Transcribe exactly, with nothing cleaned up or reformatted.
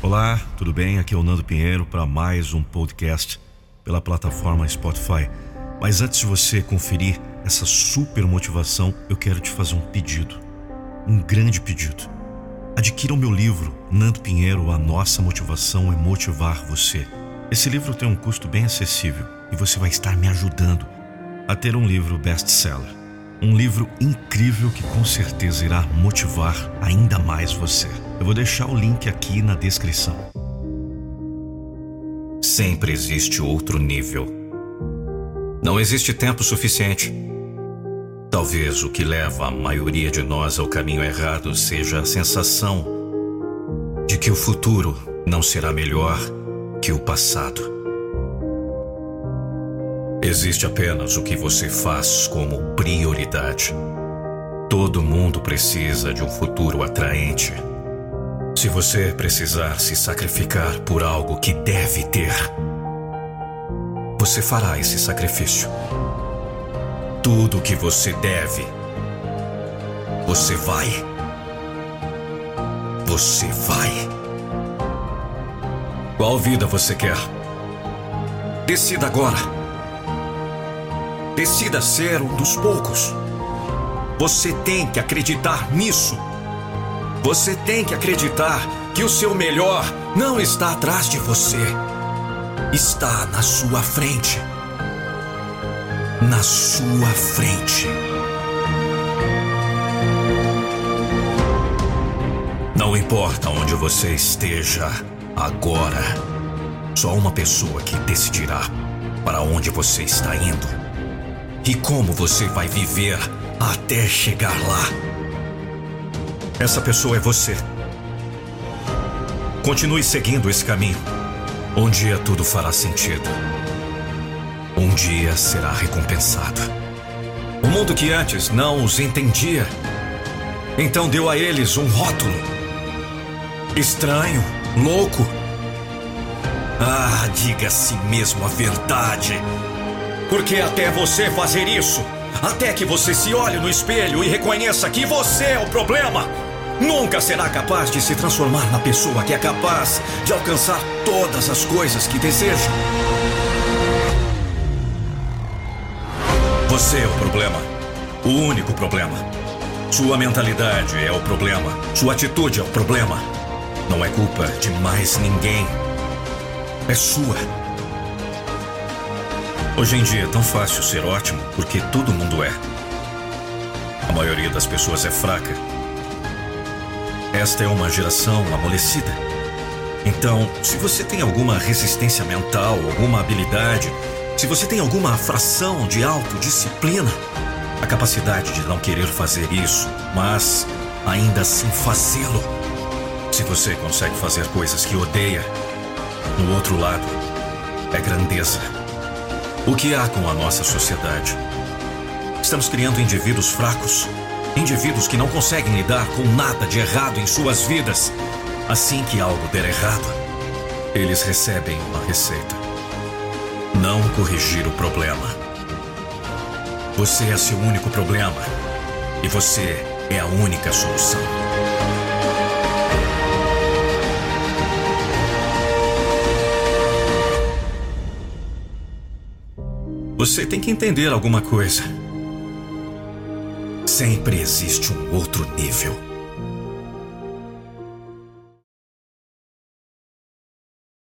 Olá, tudo bem? Aqui é o Nando Pinheiro para mais um podcast pela plataforma Spotify. Mas antes de você conferir essa super motivação, eu quero te fazer um pedido, um grande pedido. Adquira o meu livro, Nando Pinheiro, A Nossa Motivação é Motivar Você. Esse livro tem um custo bem acessível e você vai estar me ajudando a ter um livro best-seller. Um livro incrível que com certeza irá motivar ainda mais você. Eu vou deixar o link aqui na descrição. Sempre existe outro nível. Não existe tempo suficiente. Talvez o que leva a maioria de nós ao caminho errado seja a sensação de que o futuro não será melhor que o passado. Existe apenas o que você faz como prioridade. Todo mundo precisa de um futuro atraente. Se você precisar se sacrificar por algo que deve ter, você fará esse sacrifício. Tudo o que você deve, você vai. Você vai. Qual vida você quer? Decida agora. Decida ser um dos poucos. Você tem que acreditar nisso. Você tem que acreditar que o seu melhor não está atrás de você. Está na sua frente. Na sua frente. Não importa onde você esteja agora, só uma pessoa que decidirá para onde você está indo e como você vai viver até chegar lá. Essa pessoa é você. Continue seguindo esse caminho. Um dia tudo fará sentido. Um dia será recompensado. O mundo que antes não os entendia, então deu a eles um rótulo. Estranho, louco. Ah, diga a si mesmo a verdade. Porque até você fazer isso, até que você se olhe no espelho e reconheça que você é o problema, nunca será capaz de se transformar na pessoa que é capaz de alcançar todas as coisas que deseja. Você é o problema. O único problema. Sua mentalidade é o problema. Sua atitude é o problema. Não é culpa de mais ninguém. É sua. Hoje em dia é tão fácil ser ótimo porque todo mundo é. A maioria das pessoas é fraca. Esta é uma geração amolecida. Então, se você tem alguma resistência mental, alguma habilidade, se você tem alguma fração de autodisciplina, a capacidade de não querer fazer isso, mas ainda assim fazê-lo. Se você consegue fazer coisas que odeia, no outro lado, é grandeza. O que há com a nossa sociedade? Estamos criando indivíduos fracos, indivíduos que não conseguem lidar com nada de errado em suas vidas. Assim que algo der errado, eles recebem uma receita. Não corrigir o problema. Você é seu único problema e você é a única solução. Você tem que entender alguma coisa. Sempre existe um outro nível.